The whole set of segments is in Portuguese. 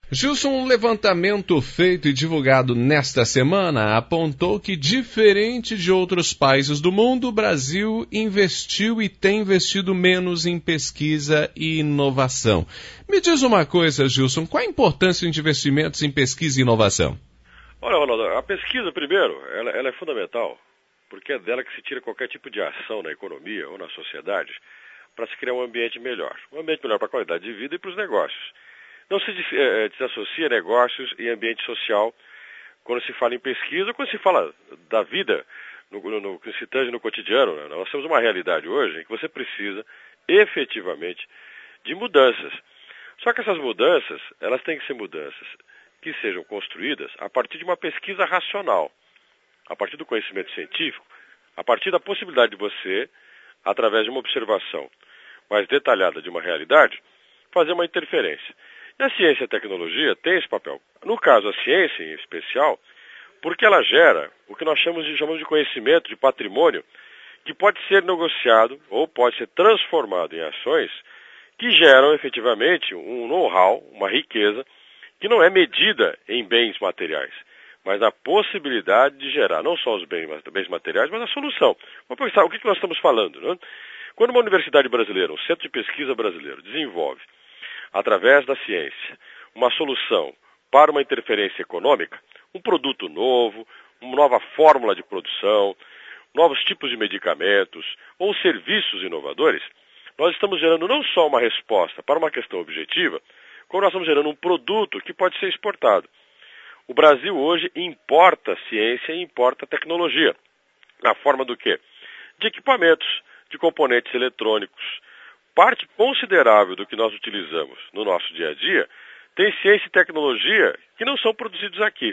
Gilson, um levantamento feito e divulgado nesta semana apontou que, diferente de outros países do mundo, o Brasil investiu e tem investido menos em pesquisa e inovação. Me diz uma coisa, Gilson, qual a importância de investimentos em pesquisa e inovação? Olha, Ronaldo, a pesquisa, primeiro, ela é fundamental, porque é dela que se tira qualquer tipo de ação na economia ou na sociedade para se criar um ambiente melhor para a qualidade de vida e para os negócios. Não se desassocia negócios e ambiente social quando se fala em pesquisa, quando se fala da vida, no que se tange no cotidiano. Né? Nós temos uma realidade hoje em que você precisa efetivamente de mudanças. Só que essas mudanças, elas têm que ser mudanças que sejam construídas a partir de uma pesquisa racional, a partir do conhecimento científico, a partir da possibilidade de você, através de uma observação mais detalhada de uma realidade, fazer uma interferência. E a ciência e a tecnologia têm esse papel. No caso, a ciência em especial, porque ela gera o que nós chamamos de conhecimento, de patrimônio, que pode ser negociado ou pode ser transformado em ações que geram efetivamente um know-how, uma riqueza, que não é medida em bens materiais, mas na possibilidade de gerar não só os bens materiais, mas a solução. Vamos pensar, o que nós estamos falando? Né? Quando uma universidade brasileira, um centro de pesquisa brasileiro, desenvolve através da ciência, uma solução para uma interferência econômica, um produto novo, uma nova fórmula de produção, novos tipos de medicamentos ou serviços inovadores, nós estamos gerando não só uma resposta para uma questão objetiva, como nós estamos gerando um produto que pode ser exportado. O Brasil hoje importa ciência e importa tecnologia. Na forma do quê? De equipamentos, de componentes eletrônicos. Parte considerável do que nós utilizamos no nosso dia a dia tem ciência e tecnologia que não são produzidos aqui.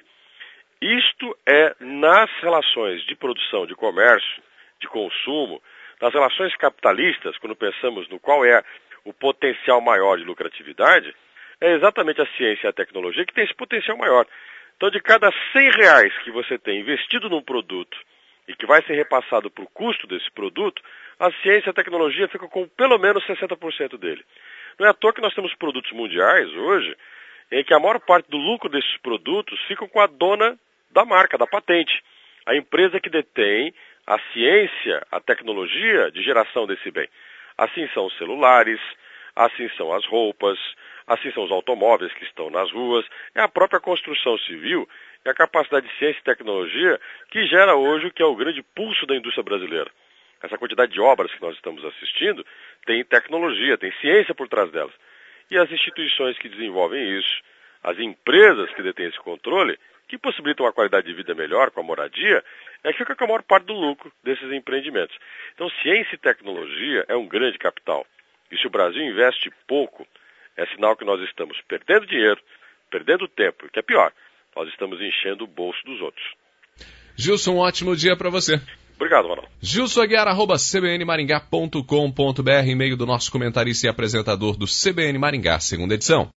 Isto é nas relações de produção, de comércio, de consumo, nas relações capitalistas, quando pensamos no qual é o potencial maior de lucratividade, é exatamente a ciência e a tecnologia que tem esse potencial maior. Então, de cada R$100 que você tem investido num produto e que vai ser repassado para o custo desse produto, a ciência e a tecnologia ficam com pelo menos 60% dele. Não é à toa que nós temos produtos mundiais hoje em que a maior parte do lucro desses produtos fica com a dona da marca, da patente. A empresa que detém a ciência, a tecnologia de geração desse bem. Assim são os celulares, assim são as roupas, assim são os automóveis que estão nas ruas, é a própria construção civil e a capacidade de ciência e tecnologia que gera hoje o que é o grande pulso da indústria brasileira. Essa quantidade de obras que nós estamos assistindo tem tecnologia, tem ciência por trás delas. E as instituições que desenvolvem isso, as empresas que detêm esse controle, que possibilitam uma qualidade de vida melhor com a moradia, é que fica com a maior parte do lucro desses empreendimentos. Então, ciência e tecnologia é um grande capital. E se o Brasil investe pouco, é sinal que nós estamos perdendo dinheiro, perdendo tempo, e que é pior, nós estamos enchendo o bolso dos outros. Gilson, um ótimo dia para você. Obrigado, Ronaldo. gilsoaguiar@cbnmaringá.com.br, e-mail do nosso comentarista e apresentador do CBN Maringá, segunda edição.